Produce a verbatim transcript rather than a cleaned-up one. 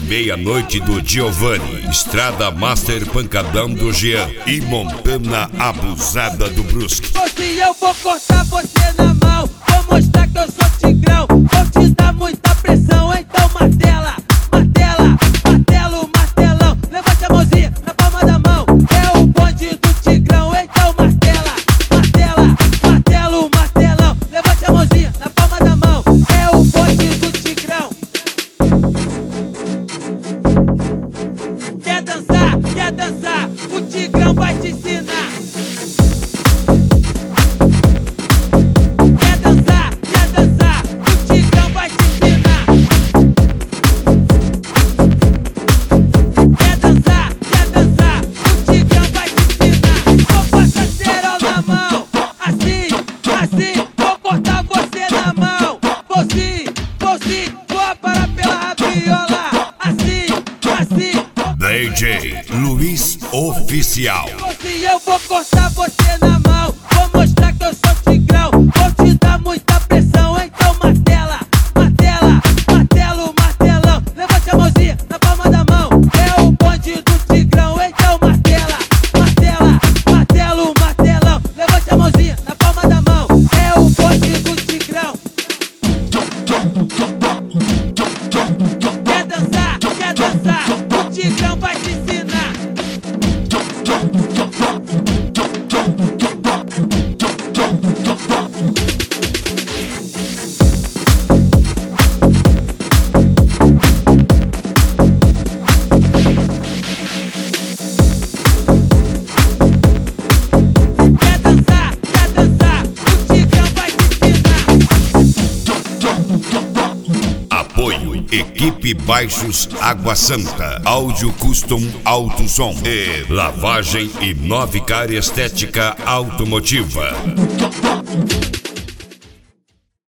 meia-noite do Giovanni, Estrada Master Pancadão do Jean e Montana Abusada do Brusque. Hoje eu vou cortar você na mão, vou mostrar que eu sou tigrão, vou te dar muita pressão, então martela, martela, martelo, martelão, levante a mãozinha na palma da mão, é o bonde do tigrão, então martela, martela, martelo, martelão, levante a mãozinha na palma da mão, é o bonde do tigrão. Quer dançar, quer dançar, o tigrão vai te ensinar. D J Luiz Oficial. Hoje eu vou cortar você na mão, vou mostrar que eu sou tigrão, vou te dar muita pressão, então martela, martela, martelo, martelão, levante a mãozinha na palma da mão, é o bonde do tigrão, então martela, martela, martelo, martelão, levante a mãozinha na palma da mão, é o bonde do tigrão. Quer dançar, quer dançar, o tigrão vai te ensinar. Quer dançar, quer dançar, o tigrão vai te ensinar. Apoio Equipe Baixos Água Santa, Áudio Custom Alto Som e Lavagem e Novicar Estética Automotiva.